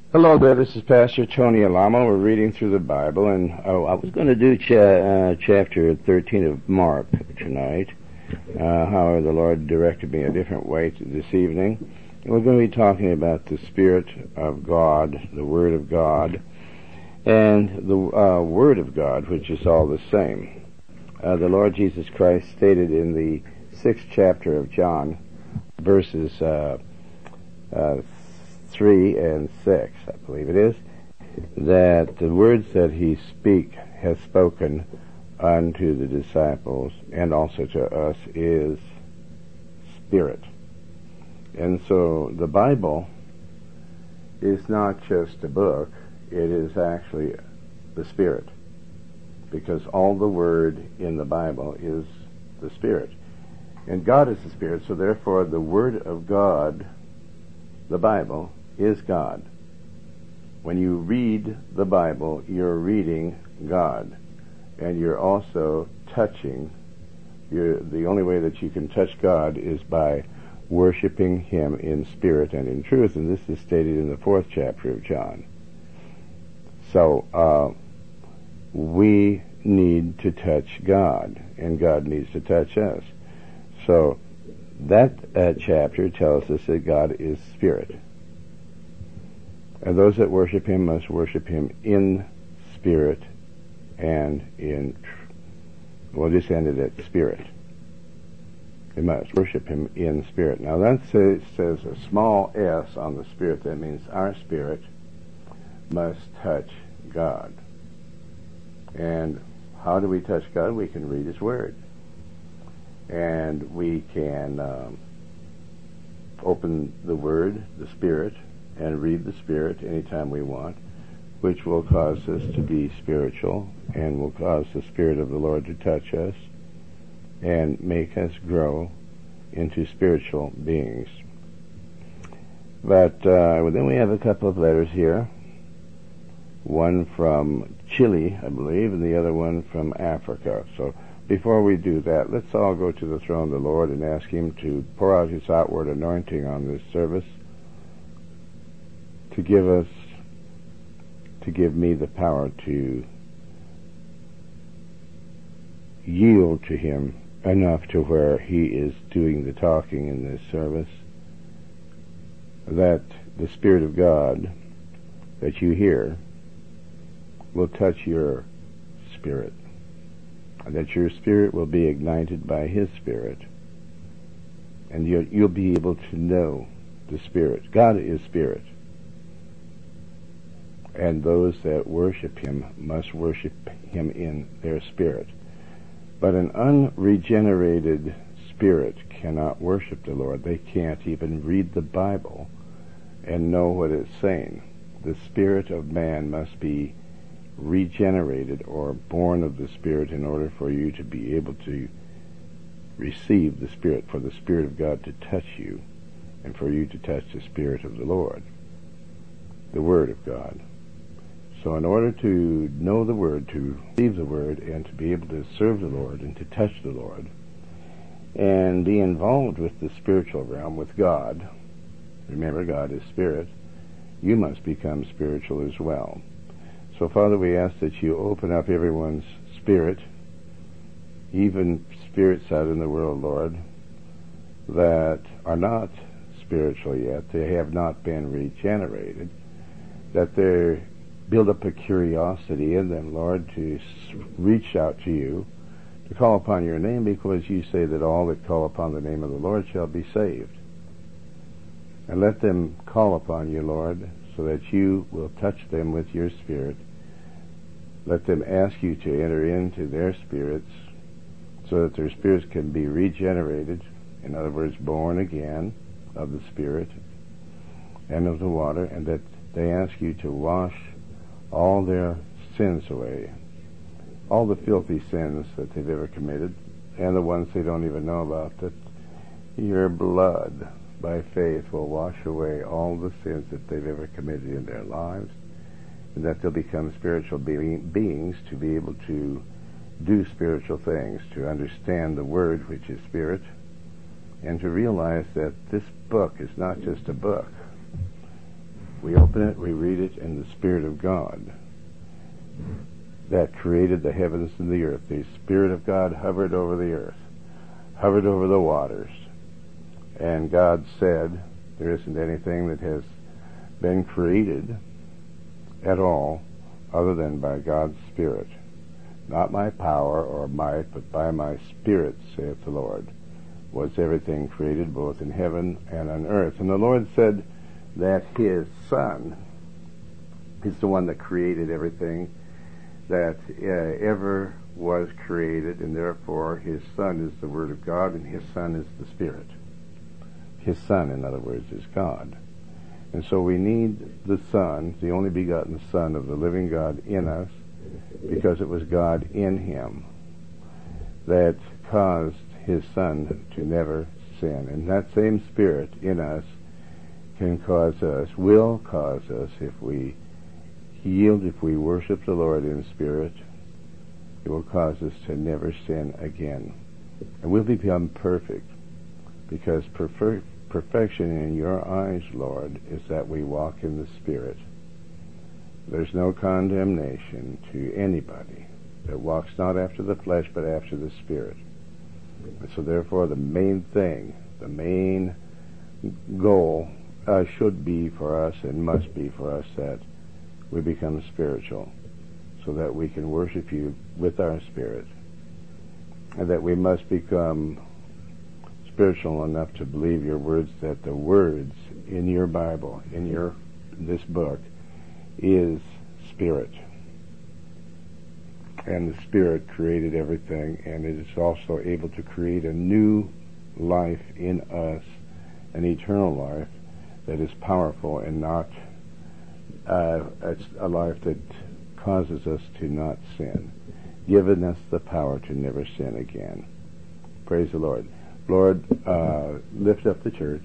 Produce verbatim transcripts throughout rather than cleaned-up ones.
Hello there, this is Pastor Tony Alamo. We're reading through the Bible, and oh, I was going to do cha- uh, chapter thirteen of Mark tonight. Uh, however, the Lord directed me a different way to this evening. And we're going to be talking about the Spirit of God, the Word of God, and the uh, Word of God, which is all the same. Uh, the Lord Jesus Christ stated in the sixth chapter of John, verses uh, uh, three and six, I believe it is, that the words that he speak has spoken unto the disciples and also to us is Spirit. And so the Bible is not just a book, it is actually the Spirit, because all the Word in the Bible is the Spirit. And God is the Spirit, so therefore the Word of God, the Bible, is God. When you read the Bible, you're reading God, and you're also touching. You're, the only way that you can touch God is by worshiping Him in spirit and in truth, and this is stated in the fourth chapter of John. So uh, we need to touch God, and God needs to touch us. So that uh, chapter tells us that God is spirit. And those that worship Him must worship Him in spirit and in truth. We'll just end it at spirit. They must worship Him in spirit. Now that says, says a small s on the spirit. That means our spirit must touch God. And how do we touch God? We can read His Word. And we can um, open the Word, the Spirit, and read the Spirit anytime we want, which will cause us to be spiritual and will cause the Spirit of the Lord to touch us and make us grow into spiritual beings. But uh, then we have a couple of letters here, one from Chile, I believe, and the other one from Africa. So before we do that, let's all go to the throne of the Lord and ask Him to pour out His outward anointing on this service, to give us, to give me the power to yield to Him enough to where He is doing the talking in this service, that the Spirit of God that you hear will touch your spirit, and that your spirit will be ignited by His Spirit, and you'll, you'll be able to know the Spirit. God is Spirit. And those that worship Him must worship Him in their spirit. But an unregenerated spirit cannot worship the Lord. They can't even read the Bible and know what it's saying. The spirit of man must be regenerated or born of the Spirit in order for you to be able to receive the Spirit, for the Spirit of God to touch you, and for you to touch the Spirit of the Lord, the Word of God. So in order to know the Word, to receive the Word, and to be able to serve the Lord and to touch the Lord, and be involved with the spiritual realm, with God, remember God is Spirit, you must become spiritual as well. So Father, we ask that you open up everyone's spirit, even spirits out in the world, Lord, that are not spiritual yet, they have not been regenerated, that they're build up a curiosity in them, Lord, to reach out to you, to call upon your name, because you say that all that call upon the name of the Lord shall be saved. And let them call upon you, Lord, so that you will touch them with your Spirit. Let them ask you to enter into their spirits so that their spirits can be regenerated, in other words, born again of the Spirit and of the water, and that they ask you to wash all their sins away, all the filthy sins that they've ever committed, and the ones they don't even know about, that your blood, by faith, will wash away all the sins that they've ever committed in their lives, and that they'll become spiritual be- beings to be able to do spiritual things, to understand the Word, which is Spirit, and to realize that this book is not just a book. We open it, we read it, and the Spirit of God that created the heavens and the earth, the Spirit of God hovered over the earth, hovered over the waters, and God said, there isn't anything that has been created at all other than by God's Spirit. Not my power or might, but by my Spirit, saith the Lord, was everything created both in heaven and on earth. And the Lord said that His Son is the one that created everything that uh, ever was created, and therefore His Son is the Word of God, and His Son is the Spirit. His Son, in other words, is God. And so we need the Son, the only begotten Son of the living God, in us, because it was God in Him that caused His Son to never sin. And that same Spirit in us can cause us, will cause us, if we yield, if we worship the Lord in spirit, it will cause us to never sin again. And we'll become perfect, because perfect perfection in your eyes, Lord, is that we walk in the Spirit. There's no condemnation to anybody that walks not after the flesh, but after the Spirit. And so therefore the main thing, the main goal uh, should be for us and must be for us that we become spiritual, so that we can worship you with our spirit, and that we must become spiritual enough to believe your words, that the words in your Bible, in your this book, is spirit. And the Spirit created everything, and it is also able to create a new life in us, an eternal life that is powerful and not uh, it's a life that causes us to not sin, giving us the power to never sin again. Praise the Lord. Lord, uh, lift up the church,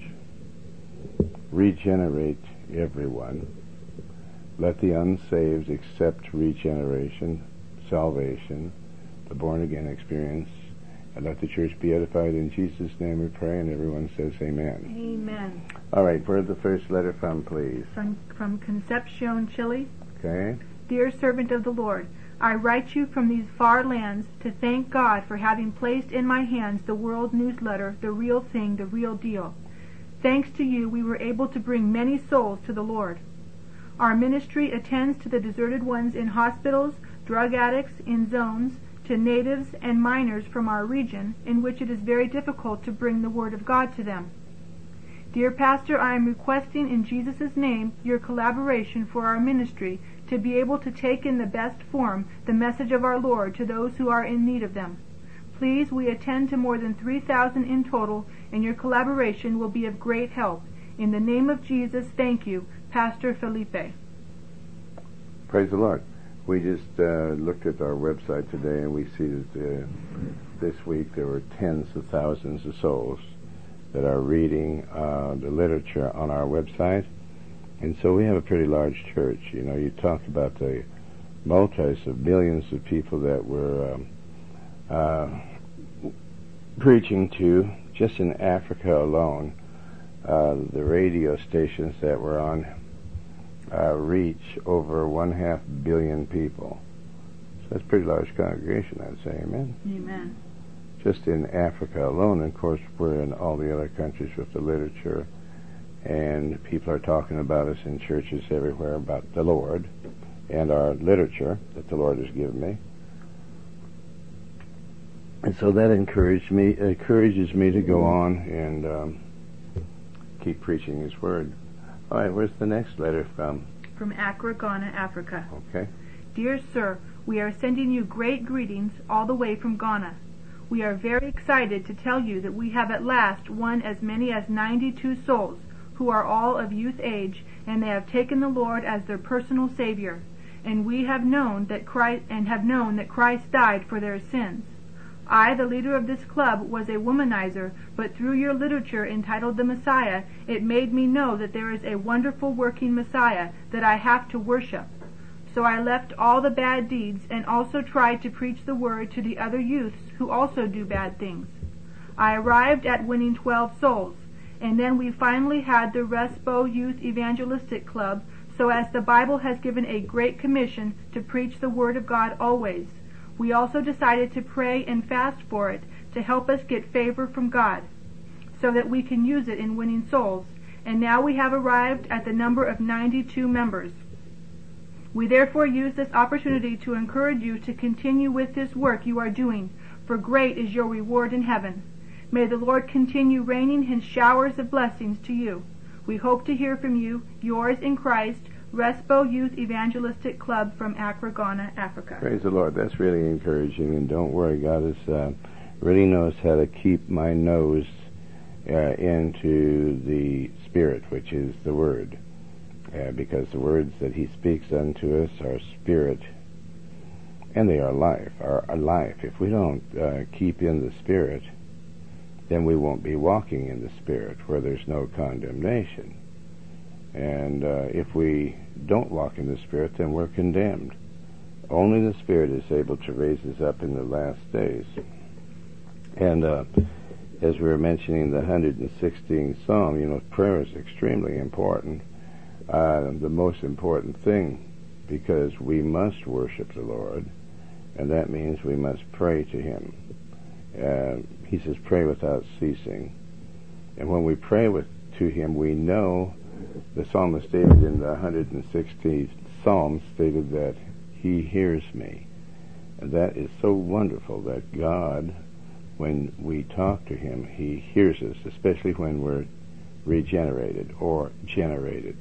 regenerate everyone. Let the unsaved accept regeneration, salvation, the born-again experience, and let the church be edified. In Jesus' name we pray, and everyone says amen. Amen. All right, where's the first letter from, please? From, from Concepcion, Chile. Okay. Dear servant of the Lord, I write you from these far lands to thank God for having placed in my hands the World Newsletter, The Real Thing, The Real Deal. Thanks to you, we were able to bring many souls to the Lord. Our ministry attends to the deserted ones in hospitals, drug addicts in zones, to natives and miners from our region, in which it is very difficult to bring the Word of God to them. Dear Pastor, I am requesting in Jesus' name your collaboration for our ministry to be able to take in the best form the message of our Lord to those who are in need of them. Please, we attend to more than three thousand in total, and your collaboration will be of great help. In the name of Jesus, thank you, Pastor Felipe. Praise the Lord. We just uh, looked at our website today, and we see that uh, this week there were tens of thousands of souls that are reading uh, the literature on our website. And so we have a pretty large church. You know, you talk about the multis of millions of people that we're um, uh, preaching to just in Africa alone. Uh, the radio stations that we're on uh, reach over one half billion people. So that's a pretty large congregation, I'd say. Amen? Amen. Just in Africa alone. And of course, we're in all the other countries with the literature. And people are talking about us in churches everywhere about the Lord and our literature that the Lord has given me. And so that encouraged me, encourages me to go on and um, keep preaching His Word. All right, where's the next letter from? From Accra, Ghana, Africa. Okay. Dear Sir, we are sending you great greetings all the way from Ghana. We are very excited to tell you that we have at last won as many as ninety-two souls, who are all of youth age, and they have taken the Lord as their personal Savior, and we have known that Christ and have known that Christ died for their sins. I, the leader of this club, was a womanizer, but through your literature entitled The Messiah, it made me know that there is a wonderful working Messiah that I have to worship. So I left all the bad deeds and also tried to preach the word to the other youths who also do bad things. I arrived at winning twelve souls, and then we finally had the Respo Youth Evangelistic Club, so as the Bible has given a great commission to preach the Word of God always. We also decided to pray and fast for it to help us get favor from God, so that we can use it in winning souls, and now we have arrived at the number of ninety-two members. We therefore use this opportunity to encourage you to continue with this work you are doing, for great is your reward in heaven. May the Lord continue raining his showers of blessings to you. We hope to hear from you. Yours in Christ, Respo Youth Evangelistic Club from Accra, Ghana, Africa. Praise the Lord. That's really encouraging, and don't worry, God is, uh, really knows how to keep my nose uh, into the Spirit, which is the Word, uh, because the words that he speaks unto us are Spirit, and they are life, are, are life. If we don't uh, keep in the Spirit, then we won't be walking in the Spirit, where there's no condemnation. And uh, if we don't walk in the Spirit, then we're condemned. Only the Spirit is able to raise us up in the last days. And uh, as we were mentioning the one hundred sixteenth Psalm, you know, prayer is extremely important. Uh, the most important thing, because we must worship the Lord, and that means we must pray to him. Uh, he says, pray without ceasing. And when we pray with to him, we know, the psalmist stated in the one hundred sixteenth Psalm, stated that he hears me. And that is so wonderful that God, when we talk to him, he hears us, especially when we're regenerated or generated.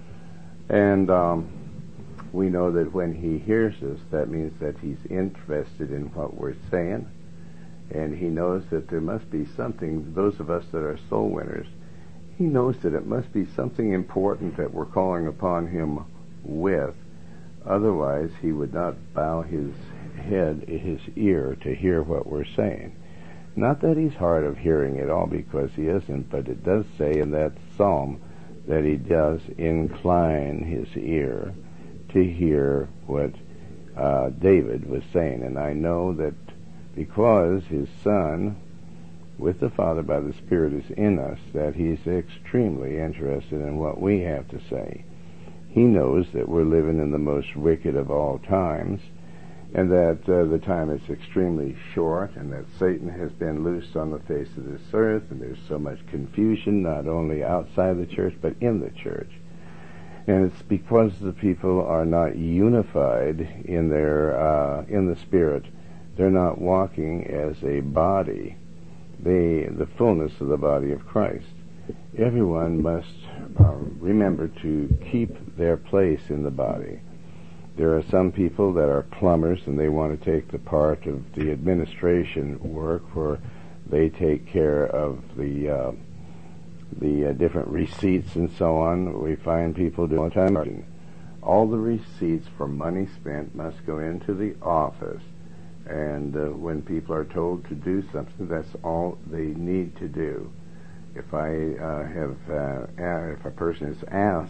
And um, we know that when he hears us, that means that he's interested in what we're saying, and he knows that there must be something, those of us that are soul winners, he knows that it must be something important that we're calling upon him with. Otherwise, he would not bow his head, his ear, to hear what we're saying. Not that he's hard of hearing at all, because he isn't, but it does say in that psalm that he does incline his ear to hear what uh, David was saying. And I know that because his Son, with the Father by the Spirit, is in us, that he's extremely interested in what we have to say. He knows that we're living in the most wicked of all times, and that uh, the time is extremely short, and that Satan has been loosed on the face of this earth, and there's so much confusion, not only outside the church, but in the church. And it's because the people are not unified in their uh, in the Spirit. They're not walking as a body, they, the fullness of the body of Christ. Everyone must uh, remember to keep their place in the body. There are some people that are plumbers, and they want to take the part of the administration work where they take care of the uh, the uh, different receipts and so on. We find people do all the time. All the receipts for money spent must go into the office. And uh, when people are told to do something, that's all they need to do. If I uh, have, uh, if a person is asked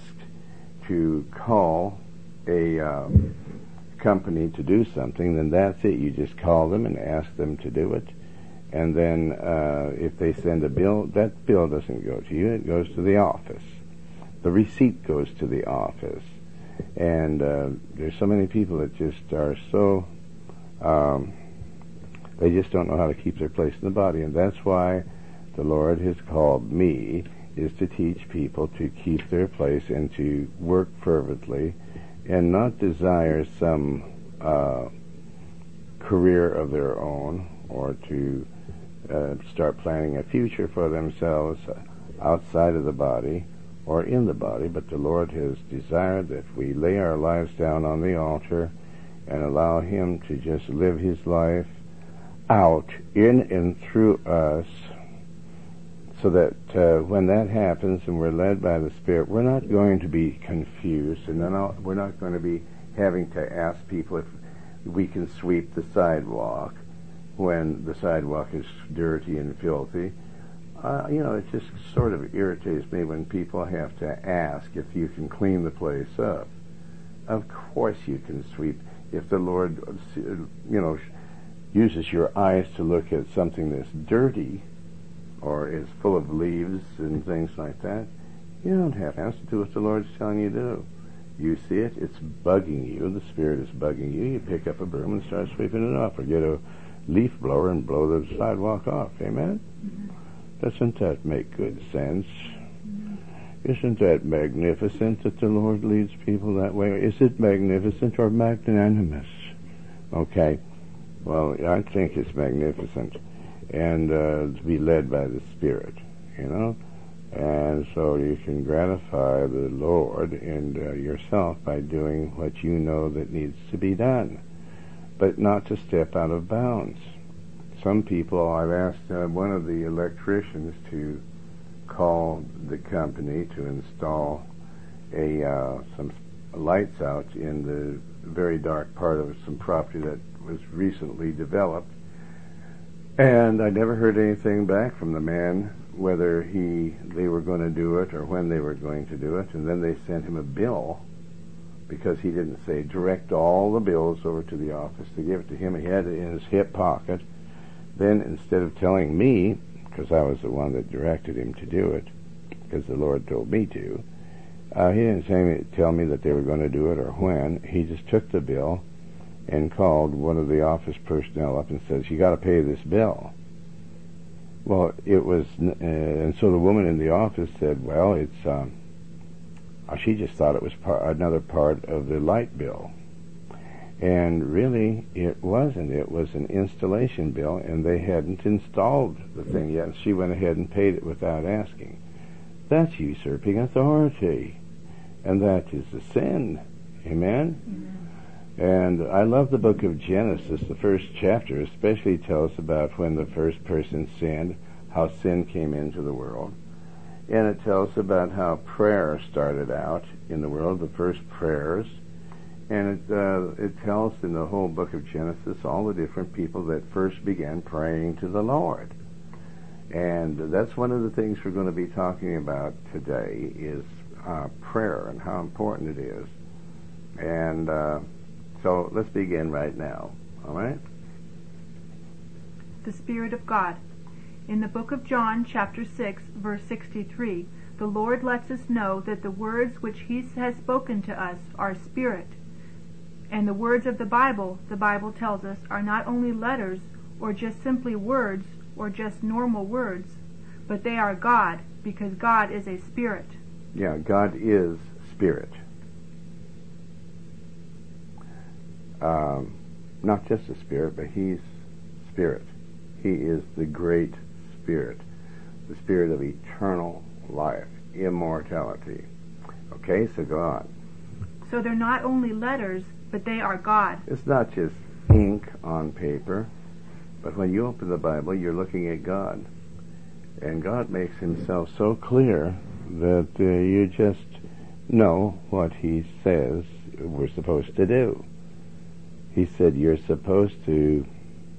to call a um, company to do something, then that's it. You just call them and ask them to do it. And then uh, if they send a bill, that bill doesn't go to you. It goes to the office. The receipt goes to the office. And uh, there's so many people that just are so... Um, they just don't know how to keep their place in the body, and that's why the Lord has called me, is to teach people to keep their place and to work fervently and not desire some uh, career of their own, or to uh, start planning a future for themselves outside of the body or in the body, but the Lord has desired that we lay our lives down on the altar and allow him to just live his life out in and through us, so that uh, when that happens and we're led by the Spirit, we're not going to be confused, and then we're not going to be having to ask people if we can sweep the sidewalk when the sidewalk is dirty and filthy. Uh, you know, it just sort of irritates me when people have to ask if you can clean the place up. Of course you can sweep. If the Lord, you know, uses your eyes to look at something that's dirty or is full of leaves and things like that, you don't have to do what the Lord's telling you to do. You see it, it's bugging you, the Spirit is bugging you, you pick up a broom and start sweeping it off, or get a leaf blower and blow the sidewalk off. Amen? Mm-hmm. Doesn't that make good sense? Mm-hmm. Isn't that magnificent that the Lord leads people that way? Is it magnificent or magnanimous? Okay. Well, I think it's magnificent, and uh, to be led by the Spirit, you know? And so you can gratify the Lord and uh, yourself by doing what you know that needs to be done, but not to step out of bounds. Some people, I've asked uh, one of the electricians to call the company to install a uh, some lights out in the very dark part of some property that was recently developed, and I never heard anything back from the man, whether he they were going to do it or when they were going to do it. And then they sent him a bill because he didn't say direct all the bills over to the office to give it to him. He had it in his hip pocket. Then instead of telling me, because I was the one that directed him to do it, because the Lord told me to, uh, he didn't say, tell me that they were going to do it or when. He just took the bill and called one of the office personnel up and says, you got to pay this bill. Well, it was, uh, and so the woman in the office said, well, it's, um, she just thought it was par- another part of the light bill. And really, it wasn't. It was an installation bill, and they hadn't installed the thing yet. And she went ahead and paid it without asking. That's usurping authority, and that is a sin. Amen? Amen. And I love the book of Genesis. The first chapter especially tells about when the first person sinned, how sin came into the world. And it tells about how prayer started out in the world, the first prayers. And it, uh, it tells in the whole book of Genesis all the different people that first began praying to the Lord. And that's one of the things we're going to be talking about today is uh, prayer and how important it is. And uh, so let's begin right now, all right? The Spirit of God. In the book of John, chapter six, verse sixty-three, the Lord lets us know that the words which He has spoken to us are spirit. And the words of the Bible, the Bible tells us, are not only letters or just simply words or just normal words, but they are God, because God is a spirit. Yeah, God is spirit. Um, not just a spirit, but He's spirit. He is the great spirit, the spirit of eternal life, immortality. Okay, so go on. So they're not only letters, but they are God. It's not just ink on paper, but when you open the Bible, you're looking at God. And God makes Himself so clear that uh, you just know what He says we're supposed to do. He said you're supposed to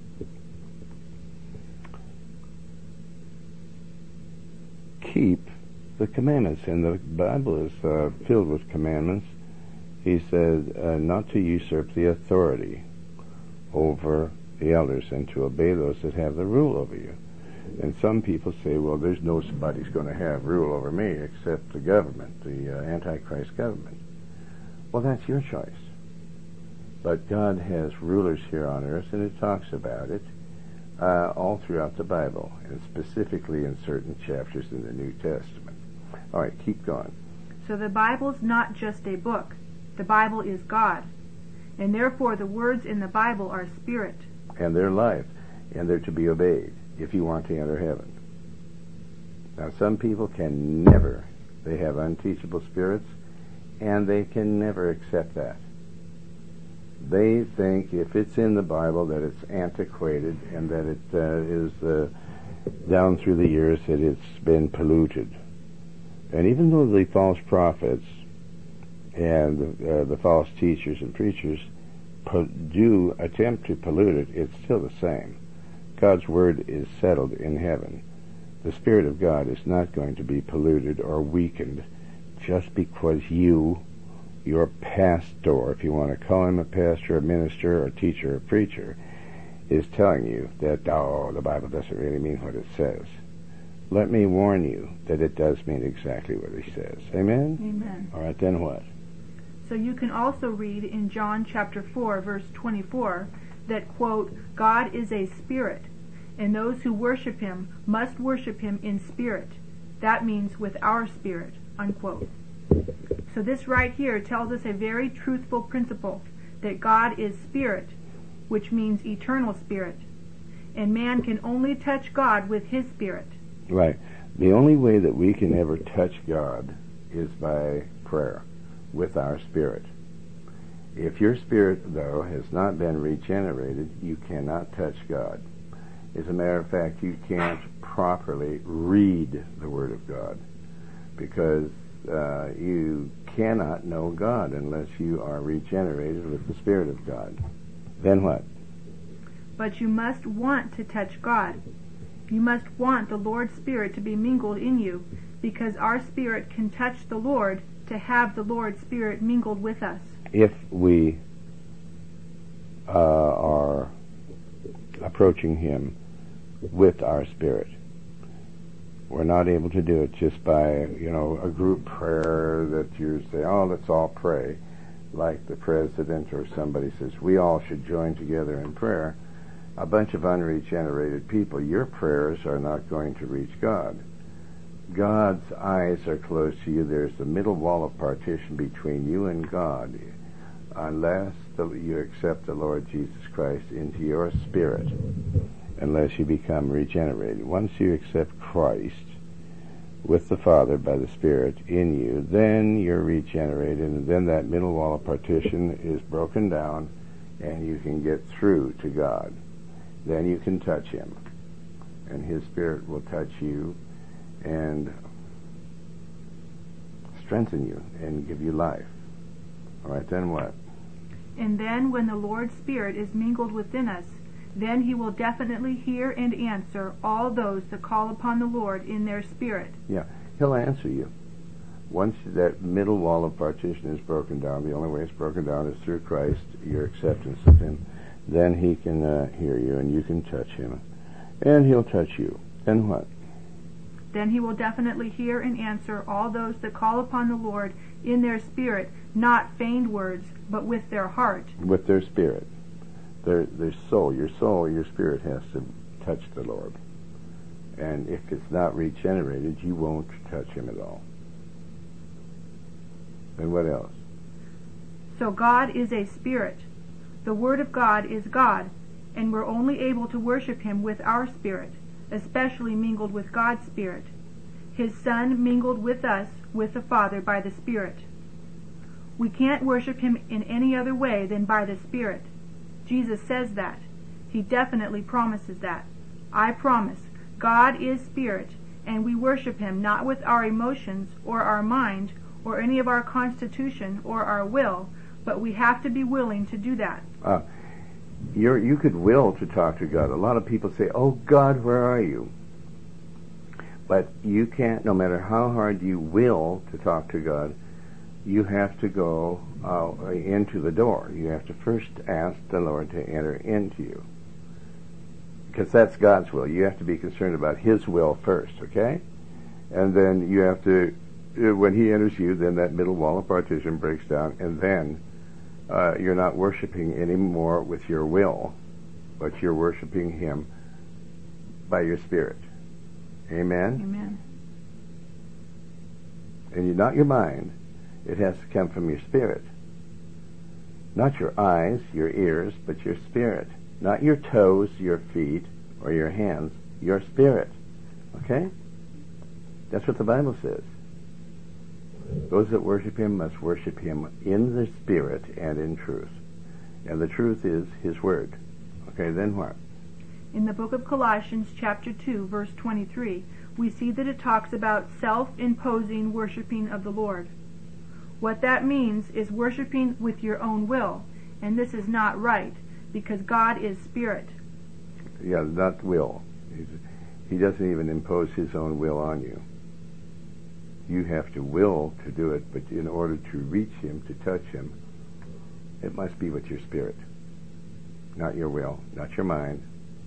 keep the commandments, and the Bible is uh, filled with commandments. He said uh, not to usurp the authority over the elders and to obey those that have the rule over you. And some people say, well, there's no somebody's going to have rule over me except the government, the uh, Antichrist government. Well, that's your choice. But God has rulers here on earth, and it talks about it uh, all throughout the Bible, and specifically in certain chapters in the New Testament. All right, keep going. So the Bible's not just a book. The Bible is God. And therefore the words in the Bible are spirit. And they're life, and they're to be obeyed if you want to enter heaven. Now, some people can never, they have unteachable spirits, and they can never accept that. They think if it's in the Bible that it's antiquated and that it uh, is uh, down through the years that it's been polluted. And even though the false prophets and uh, the false teachers and preachers po- do attempt to pollute it, it's still the same. God's word is settled in heaven. The Spirit of God is not going to be polluted or weakened just because you, your pastor, if you want to call him a pastor, a minister, or a teacher, or preacher, is telling you that, oh, the Bible doesn't really mean what it says. Let me warn you that it does mean exactly what He says. Amen? Amen. All right, then what? So you can also read in John chapter four, verse twenty-four, that, quote, God is a spirit, and those who worship him must worship him in spirit. That means with our spirit, unquote. So this right here tells us a very truthful principle, that God is spirit, which means eternal spirit, and man can only touch God with his spirit. Right. The only way that we can ever touch God is by prayer, with our spirit. If your spirit, though, has not been regenerated, you cannot touch God. As a matter of fact, you can't properly read the Word of God, because uh, you cannot know God unless you are regenerated with the Spirit of God. Then what? But you must want to touch God. You must want the Lord's Spirit to be mingled in you, because our spirit can touch the Lord to have the Lord's Spirit mingled with us. If we uh, are approaching him with our spirit, we're not able to do it just by, you know, a group prayer that you say, oh, let's all pray, like the president or somebody says, we all should join together in prayer. A bunch of unregenerated people, your prayers are not going to reach God. God's eyes are closed to you. There's a middle wall of partition between you and God, unless the, you accept the Lord Jesus Christ into your spirit, unless you become regenerated. Once you accept Christ with the Father by the Spirit in you, then you're regenerated, and then that middle wall of partition is broken down, and you can get through to God. Then you can touch him, and his Spirit will touch you and strengthen you and give you life. All right, then what? And then when the Lord's Spirit is mingled within us, then he will definitely hear and answer all those that call upon the Lord in their spirit. Yeah, he'll answer you. Once that middle wall of partition is broken down, the only way it's broken down is through Christ, your acceptance of him, then he can uh, hear you and you can touch him. And he'll touch you. Then what? Then he will definitely hear and answer all those that call upon the Lord in their spirit, not feigned words, but with their heart. With their spirit. Their, their soul, your soul, your spirit has to touch the Lord. And if it's not regenerated, you won't touch him at all. And what else? So God is a spirit. The Word of God is God, and we're only able to worship him with our spirit, especially mingled with God's Spirit. His Son mingled with us, with the Father, by the Spirit. We can't worship him in any other way than by the Spirit. Jesus says that. He definitely promises that. I promise. God is Spirit, and we worship him not with our emotions or our mind or any of our constitution or our will, but we have to be willing to do that. Uh, you're, you could will to talk to God. A lot of people say, oh, God, where are you? But you can't, no matter how hard you will to talk to God, you have to go uh, into the door. You have to first ask the Lord to enter into you. Because that's God's will. You have to be concerned about his will first, okay? And then you have to, when he enters you, then that middle wall of partition breaks down, and then uh, you're not worshiping anymore with your will, but you're worshiping him by your spirit. Amen? Amen. And you, not your mind. It has to come from your spirit. Not your eyes, your ears, but your spirit. Not your toes, your feet, or your hands, your spirit. Okay? That's what the Bible says. Those that worship him must worship him in the spirit and in truth. And the truth is his word. Okay, then what? In the book of Colossians, chapter two, verse twenty-three, we see that it talks about self-imposing worshiping of the Lord. What that means is worshiping with your own will, and this is not right, because God is spirit. Yeah, not will. He's, he doesn't even impose his own will on you. You have to will to do it, but in order to reach him, to touch him, it must be with your spirit, not your will, not your mind,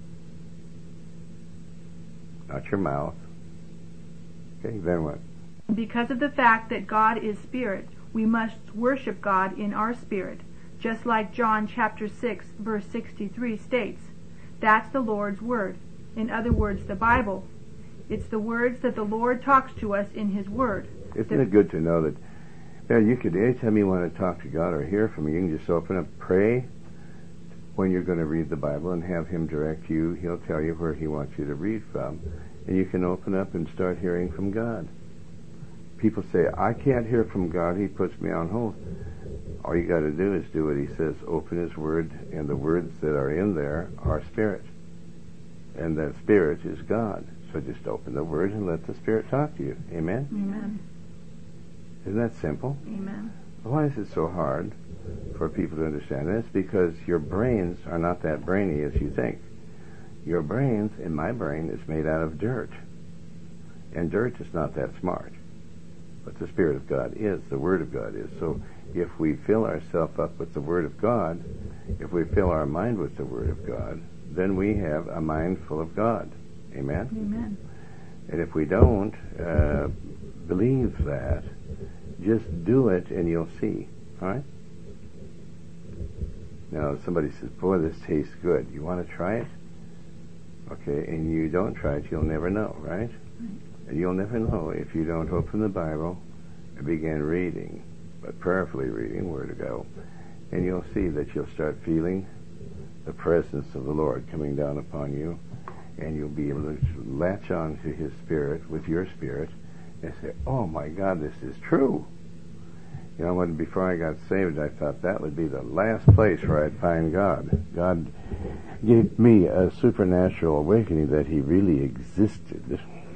not your mouth. Okay, then what? Because of the fact that God is spirit, We must worship God in our spirit, just like John chapter six, verse sixty-three states. That's the Lord's Word. In other words, the Bible. It's the words that the Lord talks to us in His Word. Isn't the, it good to know that, yeah, you could, anytime you want to talk to God or hear from Him, you can just open up, pray when you're going to read the Bible and have Him direct you. He'll tell you where He wants you to read from. And you can open up and start hearing from God. People say, I can't hear from God, He puts me on hold. All you got to do is do what He says. Open His Word, and the words that are in there are Spirit. And that Spirit is God. So just open the Word and let the Spirit talk to you. Amen? Amen. Isn't that simple? Amen. Why is it so hard for people to understand this? Because your brains are not that brainy as you think. Your brains, and my brain, is made out of dirt. And dirt is not that smart. But the Spirit of God is, the Word of God is. So if we fill ourselves up with the Word of God, if we fill our mind with the Word of God, then we have a mind full of God. Amen? Amen. And if we don't uh, believe that, just do it and you'll see. All right? Now, somebody says, boy, this tastes good. You want to try it? Okay, and you don't try it, you'll never know, right? Right. And you'll never know if you don't open the Bible and begin reading, but prayerfully reading, where to go, and you'll see that you'll start feeling the presence of the Lord coming down upon you, and you'll be able to latch on to His Spirit with your spirit and say, oh my God, this is true. You know, when before I got saved, I thought that would be the last place where I'd find God. God gave me a supernatural awakening that He really existed.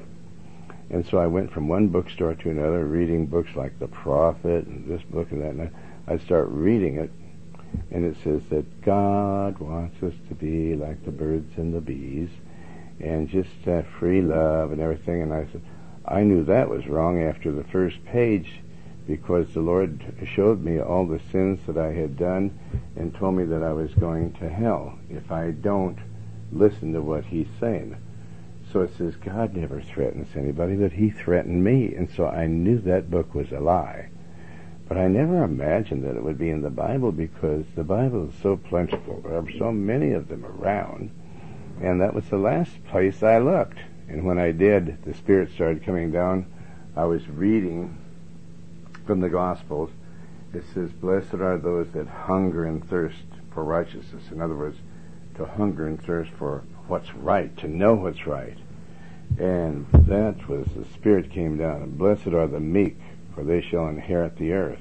And so I went from one bookstore to another, reading books like The Prophet and this book and that, and I'd start reading it, and it says that God wants us to be like the birds and the bees, and just uh, free love and everything. And I said, I knew that was wrong after the first page, because the Lord showed me all the sins that I had done and told me that I was going to hell if I don't listen to what He's saying. So it says God never threatens anybody, but He threatened me, and so I knew that book was a lie. But I never imagined that it would be in the Bible, because the Bible is so plentiful. There are so many of them around, and that was the last place I looked. And when I did, the Spirit started coming down. I was reading from the Gospels. It says, blessed are those that hunger and thirst for righteousness. In other words, to hunger and thirst for what's right, to know what's right. And that was, the Spirit came down. And blessed are the meek, for they shall inherit the earth.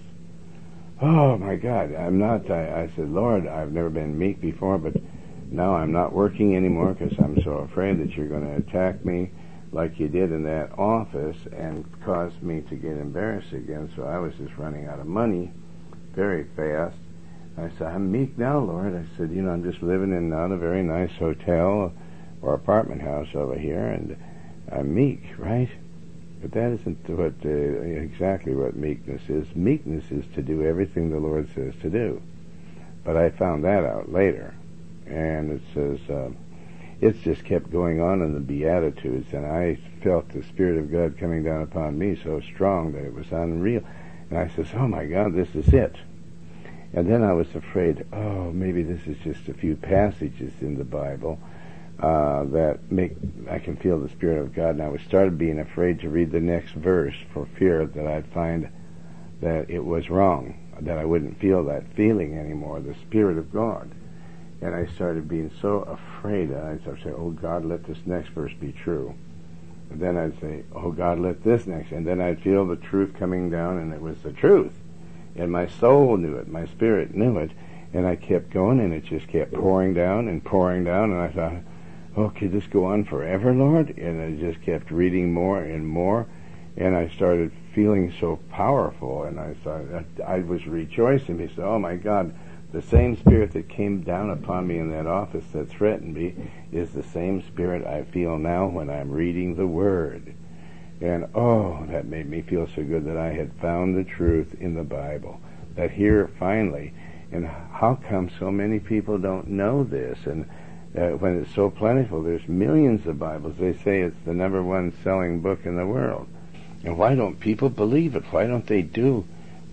Oh my God, I'm not, I, I said, Lord, I've never been meek before, but now I'm not working anymore because I'm so afraid that you're going to attack me like you did in that office and cause me to get embarrassed again. So I was just running out of money very fast. I said, I'm meek now, Lord. I said, you know, I'm just living in not a very nice hotel or apartment house over here, and I'm meek, right? But that isn't what uh, exactly what meekness is. Meekness is to do everything the Lord says to do. But I found that out later. And it says, uh, it's just kept going on in the Beatitudes, and I felt the Spirit of God coming down upon me so strong that it was unreal. And I says, oh my God, this is it. And then I was afraid, oh, maybe this is just a few passages in the Bible uh, that make, I can feel the Spirit of God. And I was started being afraid to read the next verse for fear that I'd find that it was wrong, that I wouldn't feel that feeling anymore, the Spirit of God. And I started being so afraid that I'd start saying, oh God, let this next verse be true. And then I'd say, oh God, let this next. And then I'd feel the truth coming down, and it was the truth. And my soul knew it, my spirit knew it, and I kept going, and it just kept pouring down and pouring down, and I thought, oh, could this go on forever, Lord? And I just kept reading more and more, and I started feeling so powerful, and I thought, I was rejoicing. He said, oh my God, the same Spirit that came down upon me in that office that threatened me is the same Spirit I feel now when I'm reading the Word. And, oh, that made me feel so good that I had found the truth in the Bible. That here, finally, and how come so many people don't know this? And uh, when it's so plentiful, there's millions of Bibles. They say it's the number one selling book in the world. And why don't people believe it? Why don't they do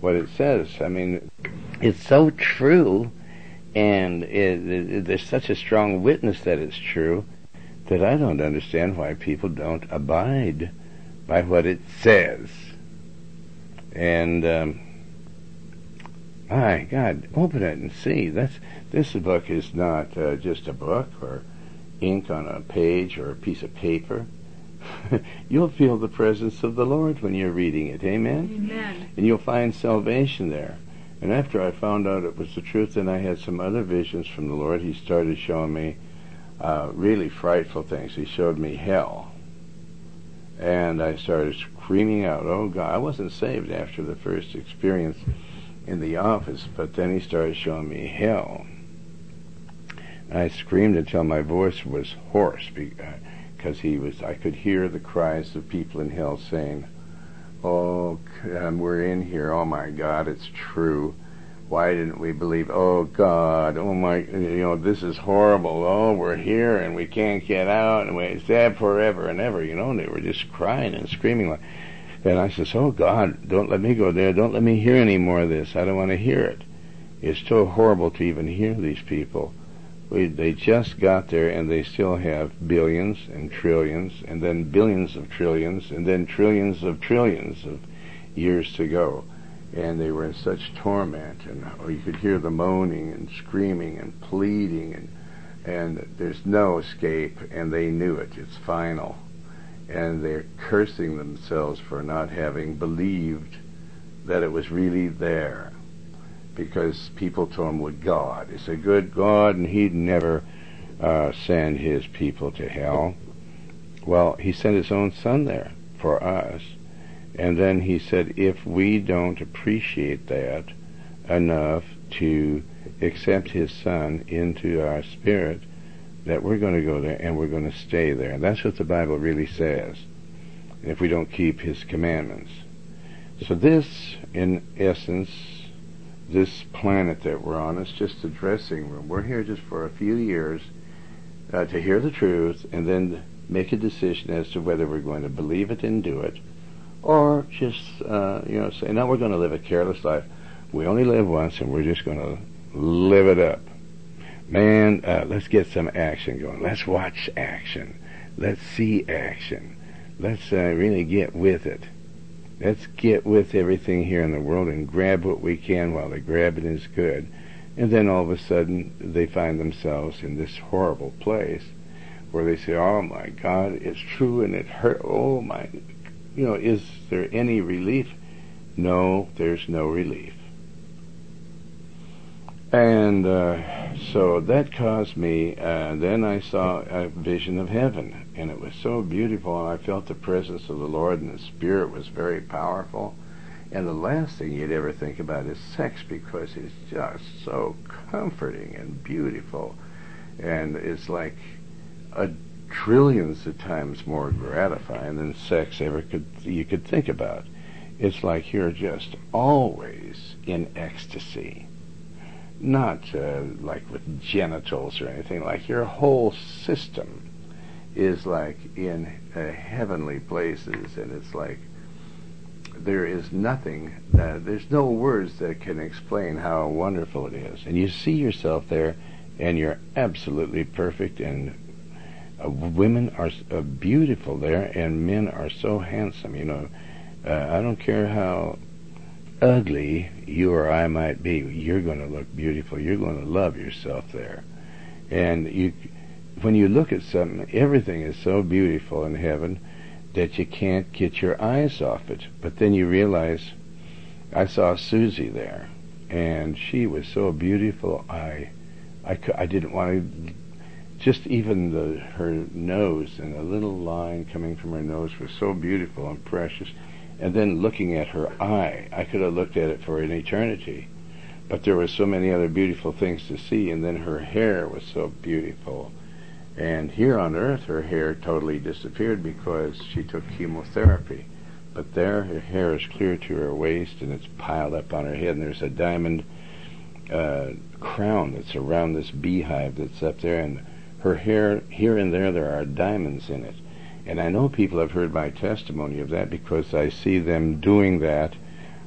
what it says. I mean, it's so true, and it, it, there's such a strong witness that it's true that I don't understand why people don't abide by what it says. And um, my God, open it and see. That's this book is not uh, just a book or ink on a page or a piece of paper. You'll feel the presence of the Lord when you're reading it. Amen? Amen. And you'll find salvation there. And after I found out it was the truth, then I had some other visions from the Lord. He started showing me uh, really frightful things. He showed me hell. And I started screaming out, oh God, I wasn't saved after the first experience in the office, but then he started showing me hell. And I screamed until my voice was hoarse, because he was, I could hear the cries of people in hell saying, oh, um, we're in here, oh my God, it's true. Why didn't we believe? Oh God, oh my, you know, this is horrible. Oh, we're here and we can't get out, and we sad forever and ever, you know, and they were just crying and screaming like. And I says, oh God, don't let me go there. Don't let me hear any more of this. I don't want to hear it. It's so horrible to even hear these people. We, they just got there and they still have billions and trillions and then billions of trillions and then trillions of trillions of years to go. And they were in such torment, and oh, you could hear the moaning and screaming and pleading, and and there's no escape, and they knew it. It's final. And they're cursing themselves for not having believed that it was really there, because people told them, well, God is a good God and he'd never uh, send his people to hell. Well, he sent his own son there for us, and then he said if we don't appreciate that enough to accept his son into our spirit, that we're going to go there and we're going to stay there. And that's what the Bible really says, if we don't keep his commandments. So this, in essence, this planet that we're on, is just a dressing room. We're here just for a few years uh, to hear the truth and then make a decision as to whether we're going to believe it and do it, or just, uh, you know, say, no, we're going to live a careless life. We only live once and we're just going to live it up. Man, uh, let's get some action going. Let's watch action. Let's see action. Let's uh, really get with it. Let's get with everything here in the world and grab what we can while the grabbing is good. And then all of a sudden they find themselves in this horrible place where they say, oh my God, it's true and it hurt. Oh my, you know, is there any relief? No, there's no relief. And uh, so that caused me, uh, then I saw a vision of heaven, and it was so beautiful, and I felt the presence of the Lord, and the Spirit was very powerful. And the last thing you'd ever think about is sex, because it's just so comforting and beautiful, and it's like a trillions of times more gratifying than sex ever could you could think about. It's like you're just always in ecstasy. Not uh, like with genitals or anything, like your whole system is like in uh, heavenly places, and it's like there is nothing, that, there's no words that can explain how wonderful it is. And you see yourself there, and you're absolutely perfect, and uh, women are uh, beautiful there, and men are so handsome, you know. Uh, I don't care how ugly you or I might be, you're going to look beautiful. You're going to love yourself there. And you, when you look at something, everything is so beautiful in heaven that you can't get your eyes off it. But then you realize, I saw Susie there, and she was so beautiful. I, I, I didn't want to, just even the her nose and the little line coming from her nose was so beautiful and precious. And then looking at her eye, I could have looked at it for an eternity. But there were so many other beautiful things to see, and then her hair was so beautiful. And here on earth, her hair totally disappeared because she took chemotherapy. But there, her hair is clear to her waist, and it's piled up on her head, and there's a diamond uh, crown that's around this beehive that's up there, and her hair, here and there, there are diamonds in it. And I know people have heard my testimony of that because I see them doing that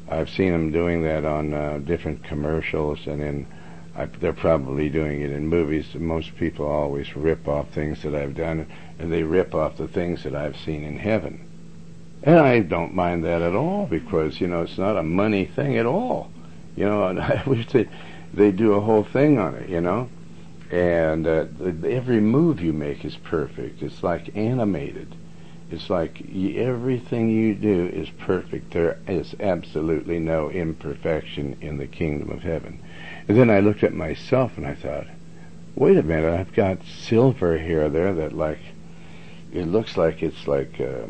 I've seen them doing that on uh, different commercials, and in I, they're probably doing it in movies. Most people always rip off things that I've done, and they rip off the things that I've seen in heaven. And I don't mind that at all, because, you know, it's not a money thing at all. You know, and I wish they, they do a whole thing on it, you know. And uh, the, every move you make is perfect. It's like animated. It's like y- everything you do is perfect. There is absolutely no imperfection in the kingdom of heaven. And then I looked at myself and I thought, wait a minute, I've got silver here there that like, it looks like it's like uh,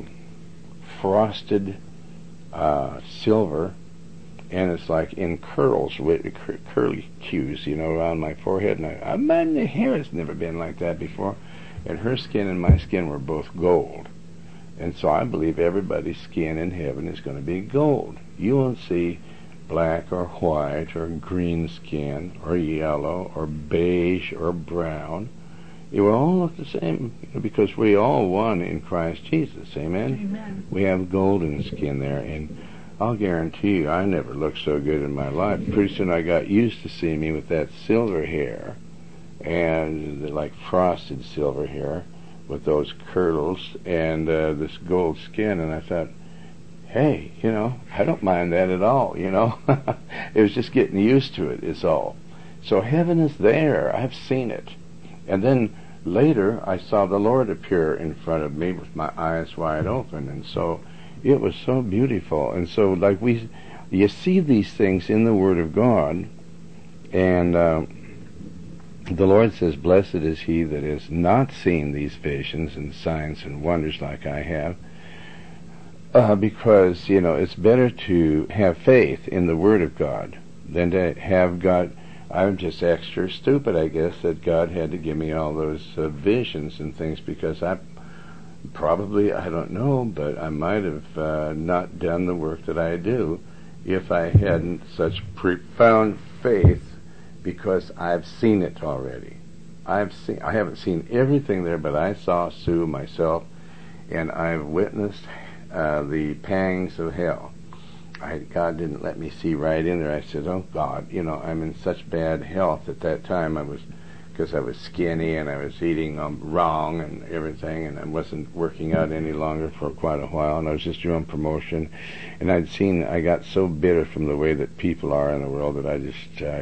frosted uh, silver, and it's like in curls, with cur- curly cues, you know, around my forehead. And I, I my hair has never been like that before. And her skin and my skin were both gold. And so I believe everybody's skin in heaven is going to be gold. You won't see black or white or green skin or yellow or beige or brown. It will all look the same, because we all one in Christ Jesus. Amen? Amen. We have golden skin there, and I'll guarantee you I never looked so good in my life. Pretty soon I got used to seeing me with that silver hair, and the, like frosted silver hair with those curls and uh, this gold skin, and I thought, hey, you know, I don't mind that at all, you know. It was just getting used to it, is all. So heaven is there. I've seen it. And then later I saw the Lord appear in front of me with my eyes wide open, and so it was so beautiful. And so, like, we, you see these things in the Word of God, and uh, the Lord says, blessed is he that has not seen these visions and signs and wonders like I have. Uh, because, you know, it's better to have faith in the Word of God than to have God. I'm just extra stupid, I guess, that God had to give me all those uh, visions and things, because I probably, I don't know, but I might have uh, not done the work that I do if I hadn't such profound faith, because I've seen it already. I've seen, I haven't seen everything there, but I saw Sue myself, and I've witnessed Uh, the pangs of hell. I, God didn't let me see right in there. I said, oh God, you know, I'm in such bad health at that time. I was, because I was skinny and I was eating um, wrong and everything, and I wasn't working out any longer for quite a while, and I was just doing promotion. And I'd seen, I got so bitter from the way that people are in the world that I just, I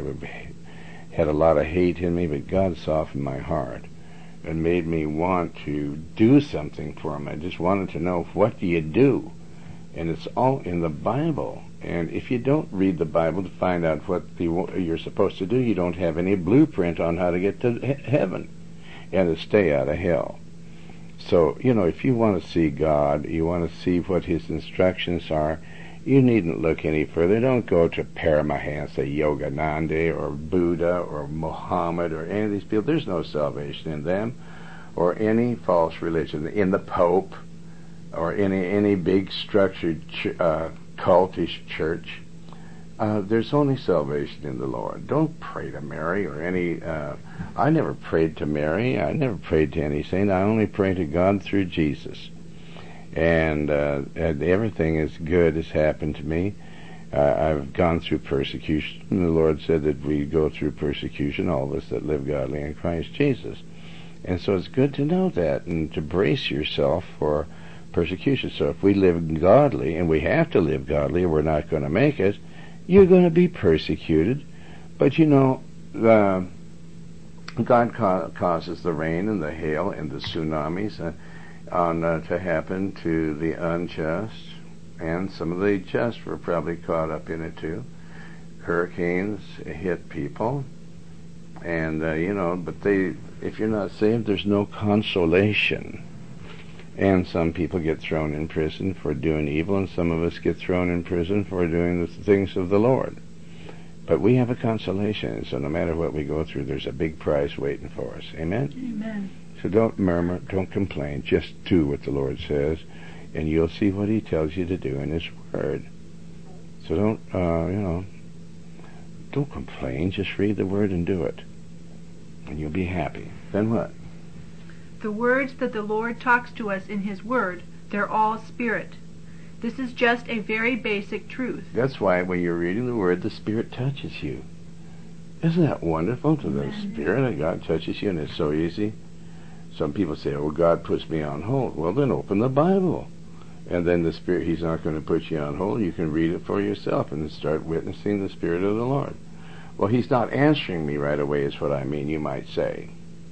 had a lot of hate in me, but God softened my heart and made me want to do something for him. I just wanted to know, what do you do? And it's all in the Bible. And if you don't read the Bible to find out what the, you're supposed to do, you don't have any blueprint on how to get to he- heaven and to stay out of hell. So, you know, if you want to see God, you want to see what his instructions are, you needn't look any further. Don't go to Paramahansa Yogananda or Buddha or Muhammad or any of these people. There's no salvation in them, or any false religion, in the Pope, or any any big structured ch- uh, cultish church. Uh, there's only salvation in the Lord. Don't pray to Mary or any... Uh, I never prayed to Mary. I never prayed to any saint. I only pray to God through Jesus. And, uh, and everything is good has happened to me. Uh, I've gone through persecution. And the Lord said that we go through persecution, all of us that live godly in Christ Jesus. And so it's good to know that and to brace yourself for persecution. So if we live godly, and we have to live godly or we're not going to make it, you're going to be persecuted. But you know, the, God ca- causes the rain and the hail and the tsunamis uh, on uh, to happen to the unjust, and some of the just were probably caught up in it too. Hurricanes hit people, and uh, you know, but they, if you're not saved, there's no consolation. And some people get thrown in prison for doing evil, and some of us get thrown in prison for doing the things of the Lord. But we have a consolation, so no matter what we go through, there's a big prize waiting for us. Amen? Amen. So don't murmur, don't complain, just do what the Lord says, and you'll see what he tells you to do in his word. So don't, uh, you know, don't complain, just read the word and do it, and you'll be happy. Then what? The words that the Lord talks to us in his word, they're all spirit. This is just a very basic truth. That's why when you're reading the Word, the Spirit touches you. Isn't that wonderful to the Spirit of God touches you, and it's so easy? Some people say, oh, God puts me on hold. Well, then open the Bible. And then the Spirit, He's not going to put you on hold. You can read it for yourself and start witnessing the Spirit of the Lord. Well, He's not answering me right away is what I mean, you might say.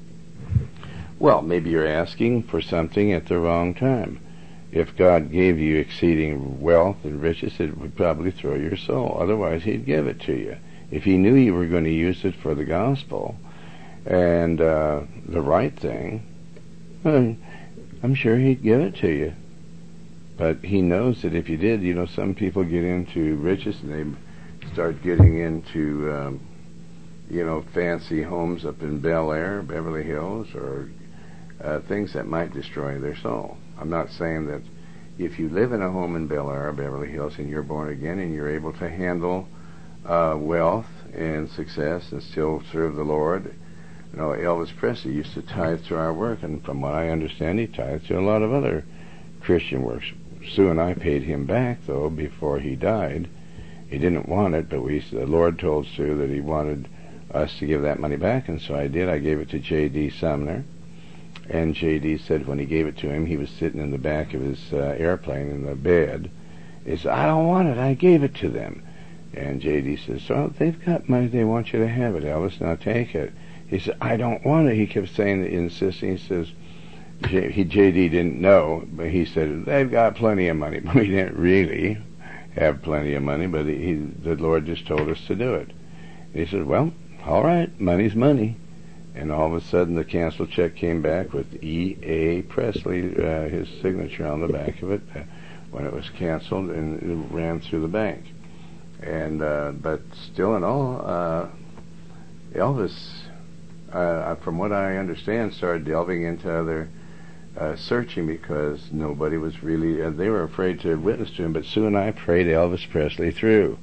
Well, maybe you're asking for something at the wrong time. If God gave you exceeding wealth and riches, it would probably throw your soul. Otherwise, He'd give it to you. If He knew you were going to use it for the gospel and uh, the right thing, well, I'm sure He'd give it to you. But He knows that if you did, you know, some people get into riches and they start getting into, um, you know, fancy homes up in Bel Air, Beverly Hills, or uh, things that might destroy their soul. I'm not saying that if you live in a home in Bel Air or Beverly Hills and you're born again and you're able to handle uh, wealth and success and still serve the Lord. You know, Elvis Presley used to tithe to our work, and from what I understand, he tithed to a lot of other Christian works. Sue and I paid him back, though, before he died. He didn't want it, but we, the Lord told Sue that He wanted us to give that money back, and so I did. I gave it to J D Sumner, and J D said when he gave it to him, he was sitting in the back of his uh, airplane in the bed. He said, I don't want it, I gave it to them. And J D says, so they've got money, they want you to have it, Elvis, now take it. He said, I don't want it. He kept saying, insisting. He says, J- he, J D didn't know, but he said, they've got plenty of money. But we didn't really have plenty of money, but he, the Lord just told us to do it. And he said, well, all right, money's money. And all of a sudden the canceled check came back with E A Presley, uh, his signature on the back of it, uh, when it was canceled, and it ran through the bank. And uh, but still in all, uh, Elvis, uh, from what I understand, started delving into other uh, searching because nobody was really, uh, they were afraid to witness to him, but Sue and I prayed Elvis Presley through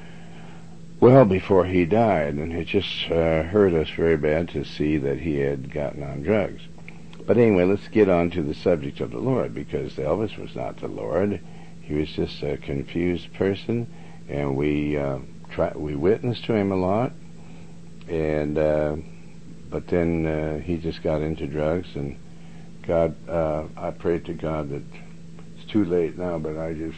well before he died, and it just uh, hurt us very bad to see that he had gotten on drugs. But anyway, let's get on to the subject of the Lord, because Elvis was not the Lord. He was just a confused person, and we uh, try, we witnessed to him a lot, and uh, but then uh, he just got into drugs, and God, uh, I prayed to God that it's too late now, but I just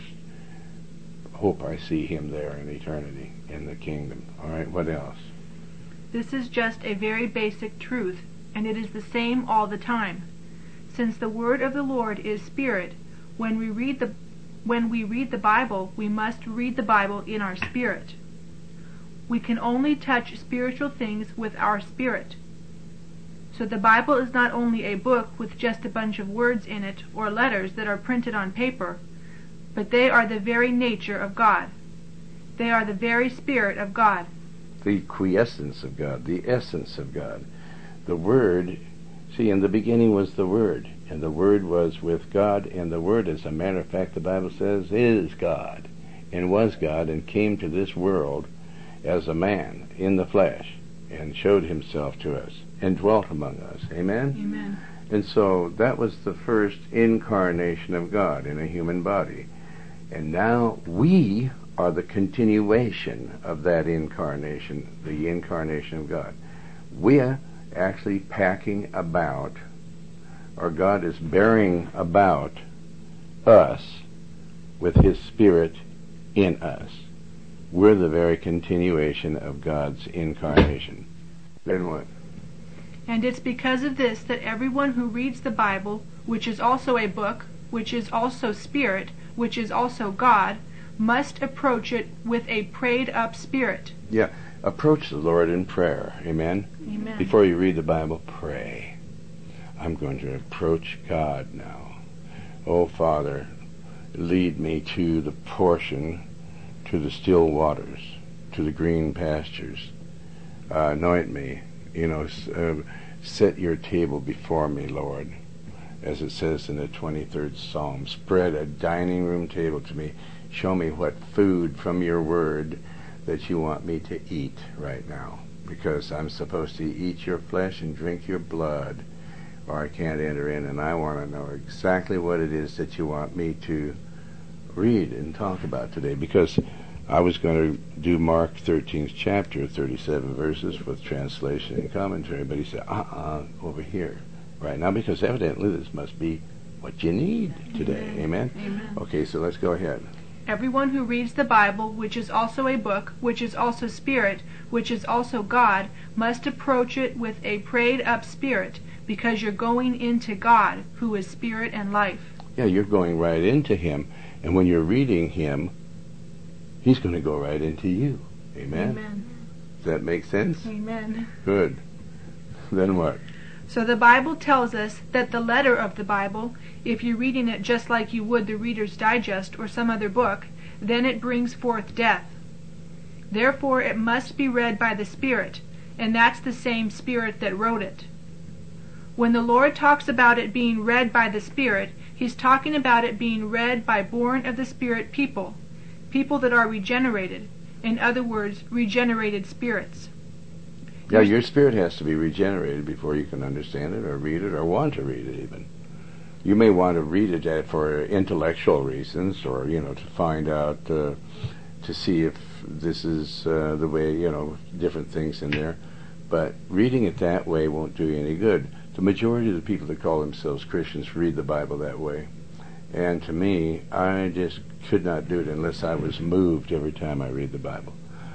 hope I see him there in eternity, in the kingdom. All right, what else? This is just a very basic truth, and it is the same all the time. Since the word of the Lord is spirit, when we read the when we read the Bible, we must read the Bible in our spirit. We can only touch spiritual things with our spirit. So the Bible is not only a book with just a bunch of words in it or letters that are printed on paper, but they are the very nature of God. They are the very Spirit of God. The quiescence of God, the essence of God. The Word, see, in the beginning was the Word, and the Word was with God, and the Word, as a matter of fact, the Bible says, is God, and was God, and came to this world as a man in the flesh, and showed himself to us, and dwelt among us. Amen? Amen. And so that was the first incarnation of God in a human body. And now we are the continuation of that incarnation, the incarnation of God. We are actually packing about, or God is bearing about us with His Spirit in us. We're the very continuation of God's incarnation. Then what? And it's because of this that everyone who reads the Bible, which is also a book, which is also spirit, which is also God, must approach it with a prayed-up spirit. Yeah, approach the Lord in prayer. Amen? Amen. Before you read the Bible, pray. I'm going to approach God now. Oh, Father, lead me to the portion, to the still waters, to the green pastures. Uh, anoint me. You know, uh, set your table before me, Lord. As it says in the twenty-third Psalm, spread a dining room table to me. Show me what food from your word that you want me to eat right now, because I'm supposed to eat your flesh and drink your blood, or I can't enter in, and I want to know exactly what it is that you want me to read and talk about today, because I was going to do Mark thirteenth chapter, thirty-seven verses with translation and commentary, but he said, uh-uh, over here right now, because evidently this must be what you need today. Amen? Amen. Okay, so let's go ahead. Everyone who reads the Bible, which is also a book, which is also spirit, which is also God, must approach it with a prayed-up spirit, because you're going into God, who is spirit and life. Yeah, you're going right into him, and when you're reading him, he's going to go right into you. Amen? Amen. Does that make sense? Amen. Good. Then what? So the Bible tells us that the letter of the Bible, if you're reading it just like you would the Reader's Digest or some other book, then it brings forth death. Therefore it must be read by the Spirit, and that's the same Spirit that wrote it. When the Lord talks about it being read by the Spirit, he's talking about it being read by born of the Spirit people, people that are regenerated, in other words, regenerated spirits. Yeah, your spirit has to be regenerated before you can understand it or read it or want to read it even. You may want to read it for intellectual reasons, or, you know, to find out, uh, to see if this is uh, the way, you know, different things in there. But reading it that way won't do you any good. The majority of the people that call themselves Christians read the Bible that way. And to me, I just could not do it unless I was moved every time I read the Bible.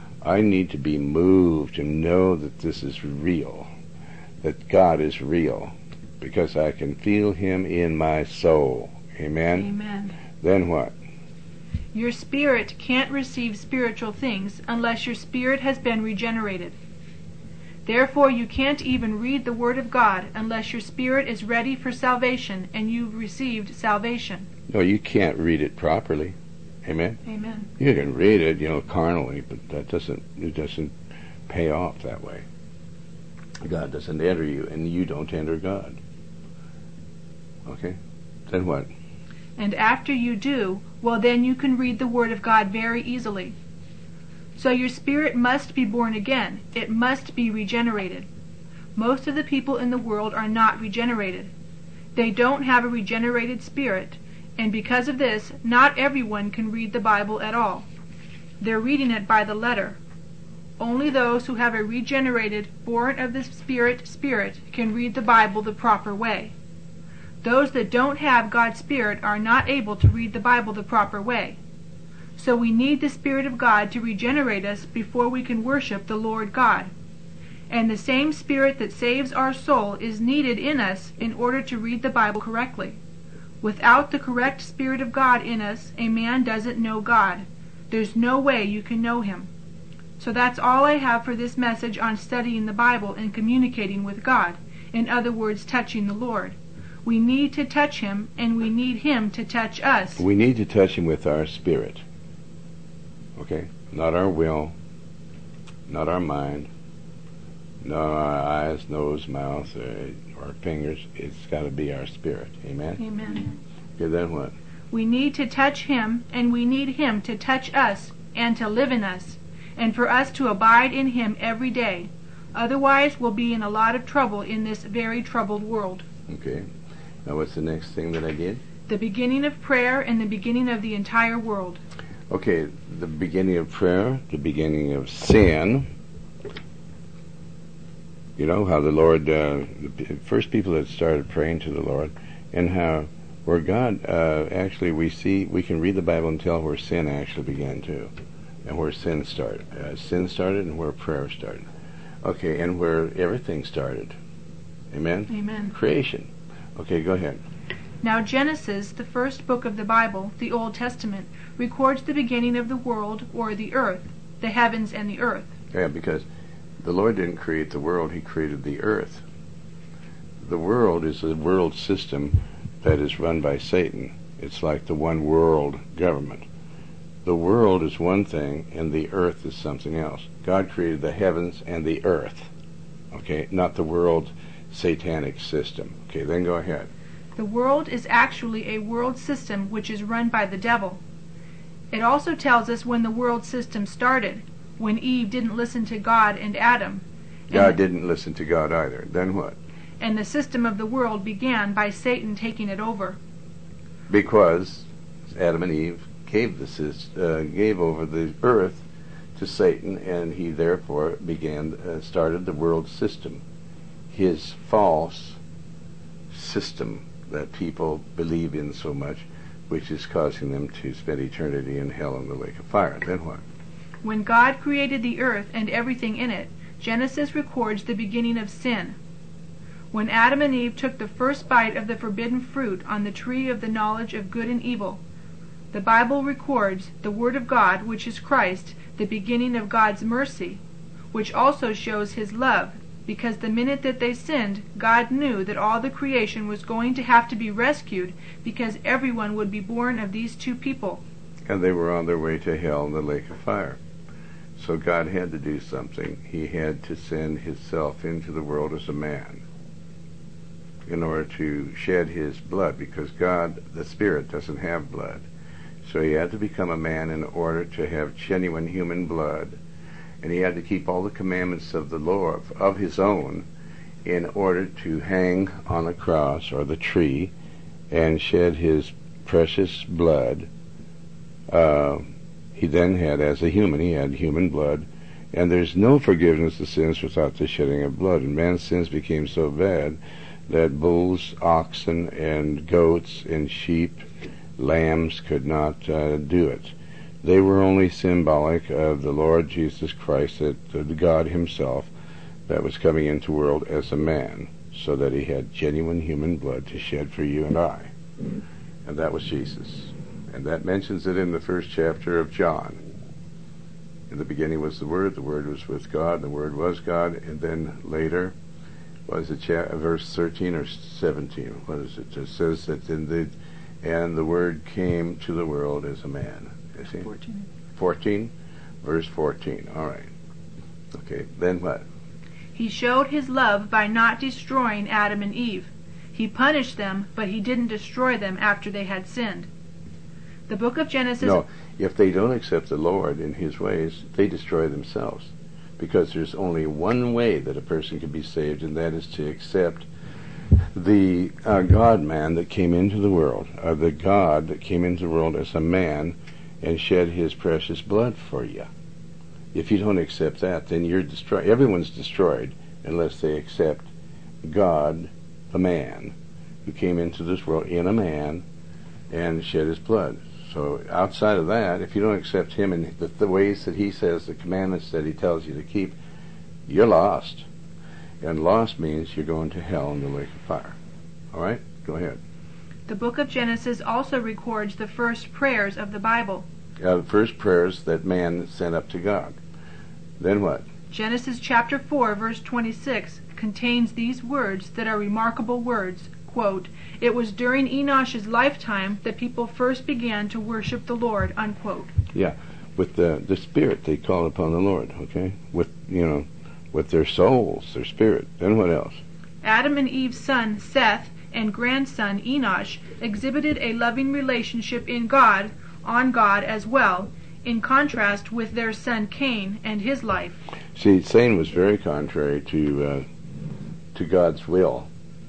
I need to be moved to know that this is real, that God is real, because I can feel him in my soul. Amen? Amen. Then what? Your spirit can't receive spiritual things unless your spirit has been regenerated. Therefore you can't even read the Word of God unless your spirit is ready for salvation and you've received salvation. No, you can't read it properly. Amen? Amen. You can read it, you know, carnally, but that doesn't, it doesn't pay off that way. God doesn't enter you, and you don't enter God. Okay? Then what? And after you do, well, then you can read the Word of God very easily. So your spirit must be born again. It must be regenerated. Most of the people in the world are not regenerated. They don't have a regenerated spirit, and because of this, not everyone can read the Bible at all. They're reading it by the letter. Only those who have a regenerated, born of the Spirit spirit can read the Bible the proper way. Those that don't have God's Spirit are not able to read the Bible the proper way. So we need the Spirit of God to regenerate us before we can worship the Lord God. And the same Spirit that saves our soul is needed in us in order to read the Bible correctly. Without the correct Spirit of God in us, a man doesn't know God. There's no way you can know him. So that's all I have for this message on studying the Bible and communicating with God. In other words, touching the Lord. We need to touch him, and we need him to touch us. We need to touch him with our spirit. Okay? Not our will, not our mind, not our eyes, nose, mouth, uh, or fingers. It's got to be our spirit. Amen? Amen. Okay, then what? We need to touch him, and we need him to touch us and to live in us, and for us to abide in him every day. Otherwise, we'll be in a lot of trouble in this very troubled world. Okay. Now what's the next thing that I did? The beginning of prayer and the beginning of the entire world. Okay, the beginning of prayer, the beginning of sin. You know how the Lord, uh, the first people that started praying to the Lord, and how where God, uh, actually we see, we can read the Bible and tell where sin actually began too, and where sin started. Uh, sin started and where prayer started. Okay, and where everything started. Amen? Amen. Creation. Okay, go ahead. Now Genesis, the first book of the Bible, the Old Testament, records the beginning of the world, or the earth, the heavens and the earth. Yeah, because the Lord didn't create the world, he created the earth. The world is a world system that is run by Satan. It's like the one world government. The world is one thing, and the earth is something else. God created the heavens and the earth, okay, not the world satanic system. Okay, then go ahead. The world is actually a world system which is run by the devil. It also tells us when the world system started, when Eve didn't listen to God and Adam. God didn't listen to God either. Then what? And the system of the world began by Satan taking it over. Because Adam and Eve gave this uh, gave over the earth to Satan, and he therefore began uh, started the world system, his false system that people believe in so much, which is causing them to spend eternity in hell in the lake of fire. Then what? When God created the earth and everything in it, Genesis records the beginning of sin. When Adam and Eve took the first bite of the forbidden fruit on the tree of the knowledge of good and evil, the Bible records the Word of God, which is Christ, the beginning of God's mercy, which also shows His love, because the minute that they sinned, God knew that all the creation was going to have to be rescued, because everyone would be born of these two people. And they were on their way to hell in the lake of fire. So God had to do something. He had to send Himself into the world as a man in order to shed His blood, because God, the Spirit, doesn't have blood. So He had to become a man in order to have genuine human blood. And He had to keep all the commandments of the Lord, of His own, in order to hang on the cross or the tree and shed His precious blood. Uh, he then had, as a human, He had human blood. And there's no forgiveness of sins without the shedding of blood. And man's sins became so bad that bulls, oxen, and goats, and sheep, lambs could not uh, do it. They were only symbolic of the Lord Jesus Christ, that uh, God Himself, that was coming into the world as a man, so that He had genuine human blood to shed for you and I. And that was Jesus. And that mentions it in the first chapter of John. In the beginning was the Word, the Word was with God, and the Word was God, and then later, was it cha- verse thirteen or seventeen? What is it? It says that in the, and the Word came to the world as a man. fourteen. fourteen? Verse fourteen. All right. Okay, then what? He showed His love by not destroying Adam and Eve. He punished them, but He didn't destroy them after they had sinned. The book of Genesis... No, if they don't accept the Lord in His ways, they destroy themselves. Because there's only one way that a person can be saved, and that is to accept the uh, God-man that came into the world, uh, the God that came into the world as a man and shed His precious blood for you. If you don't accept that, then you're destroyed. Everyone's destroyed unless they accept God, the man, who came into this world in a man and shed His blood. So outside of that, if you don't accept Him in the, the ways that He says, the commandments that He tells you to keep, you're lost. And lost means you're going to hell in the lake of fire. All right? Go ahead. The book of Genesis also records the first prayers of the Bible. Uh, the first prayers that man sent up to God. Then what? Genesis chapter four, verse twenty-six, contains these words that are remarkable words. Quote, "It was during Enosh's lifetime that people first began to worship the Lord," unquote. Yeah, with the, the spirit they called upon the Lord, okay? With, you know, with their souls, their spirit. Then what else? Adam and Eve's son, Seth, and grandson, Enosh, exhibited a loving relationship in God, on God as well, in contrast with their son Cain and his life. See, Cain was very contrary to uh, to God's will.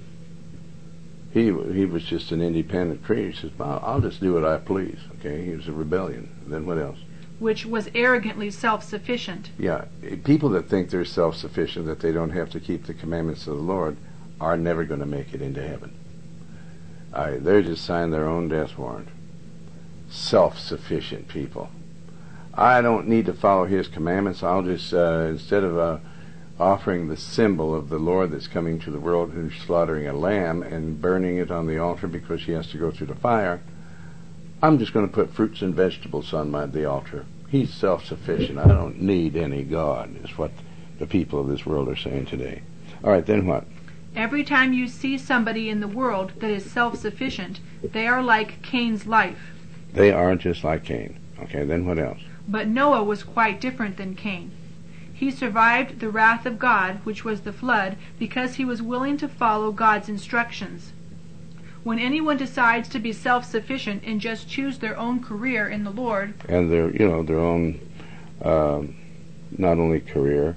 He he was just an independent creature. He says, I'll, I'll just do what I please. Okay, he was a rebellion. Then what else? Which was arrogantly self-sufficient. Yeah, people that think they're self-sufficient, that they don't have to keep the commandments of the Lord, are never going to make it into heaven. Uh, they're just signing their own death warrant. Self-sufficient people. I don't need to follow His commandments. I'll just, uh, instead of uh, offering the symbol of the Lord that's coming to the world, who's slaughtering a lamb and burning it on the altar because He has to go through the fire, I'm just going to put fruits and vegetables on my, the altar. He's self-sufficient. I don't need any God, is what the people of this world are saying today. All right, then what? Every time you see somebody in the world that is self-sufficient, they are like Cain's life. They are just like Cain. Okay, then what else? But Noah was quite different than Cain. He survived the wrath of God, which was the flood, because he was willing to follow God's instructions. When anyone decides to be self-sufficient and just choose their own career in the Lord, and their, you know, their own, uh, not only career,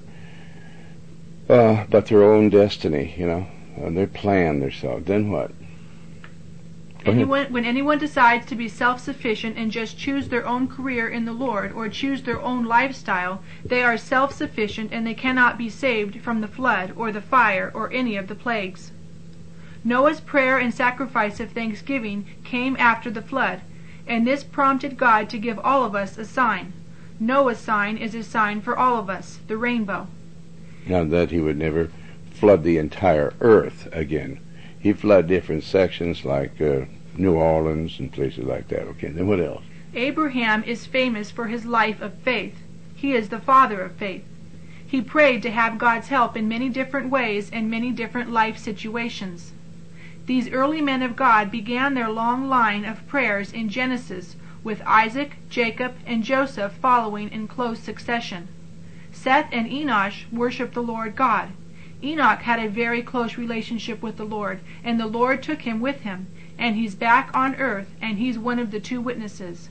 uh, but their own destiny, you know, and their plan, their self, then what? Anyone, when anyone decides to be self-sufficient and just choose their own career in the Lord or choose their own lifestyle, they are self-sufficient and they cannot be saved from the flood or the fire or any of the plagues. Noah's prayer and sacrifice of thanksgiving came after the flood, and this prompted God to give all of us a sign. Noah's sign is a sign for all of us, the rainbow. Now that he would never flood the entire earth again. He flooded different sections like uh, New Orleans and places like that. Okay, then what else? Abraham is famous for his life of faith. He is the father of faith. He prayed to have God's help in many different ways and many different life situations. These early men of God began their long line of prayers in Genesis, with Isaac, Jacob, and Joseph following in close succession. Seth and Enosh worshiped the Lord God. Enoch had a very close relationship with the Lord, and the Lord took him with him, and he's back on earth, and he's one of the two witnesses.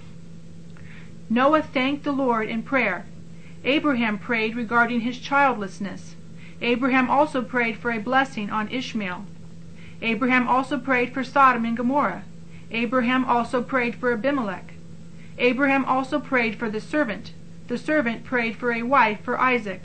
Noah thanked the Lord in prayer. Abraham prayed regarding his childlessness. Abraham also prayed for a blessing on Ishmael. Abraham also prayed for Sodom and Gomorrah. Abraham also prayed for Abimelech. Abraham also prayed for the servant. The servant prayed for a wife for Isaac.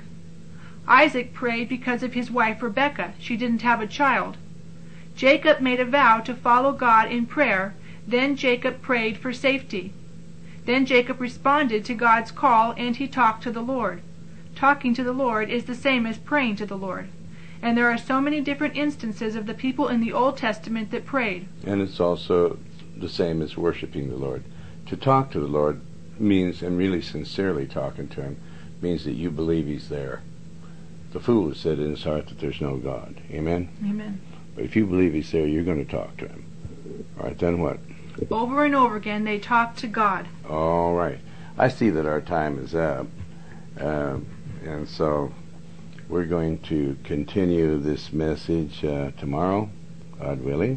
Isaac prayed because of his wife Rebekah. She didn't have a child. Jacob made a vow to follow God in prayer. Then Jacob prayed for safety. Then Jacob responded to God's call, and he talked to the Lord. Talking to the Lord is the same as praying to the Lord. And there are so many different instances of the people in the Old Testament that prayed. And it's also the same as worshiping the Lord. To talk to the Lord means, and really sincerely talking to him, means that you believe he's there. The fool has said in his heart that there's no God. Amen? Amen. But if you believe he's there, you're going to talk to him. All right, then what? Over and over again, they talked to God. All right. I see that our time is up. Uh, and so we're going to continue this message uh, tomorrow, God willing.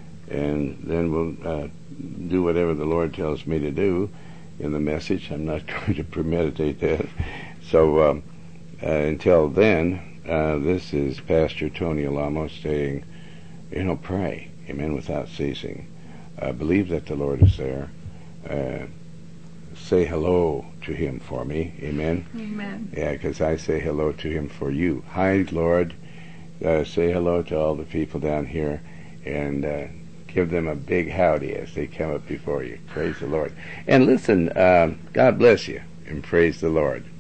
And then we'll uh, do whatever the Lord tells me to do in the message. I'm not going to premeditate that. So um, uh, until then, uh, this is Pastor Tony Alamo saying, you know, pray, amen, without ceasing. Uh, believe that the Lord is there. Uh, say hello to him for me, amen? Amen. Yeah, because I say hello to him for you. Hi, Lord. Uh, say hello to all the people down here, and uh, give them a big howdy as they come up before you. Praise the Lord. And listen, uh, God bless you, and praise the Lord.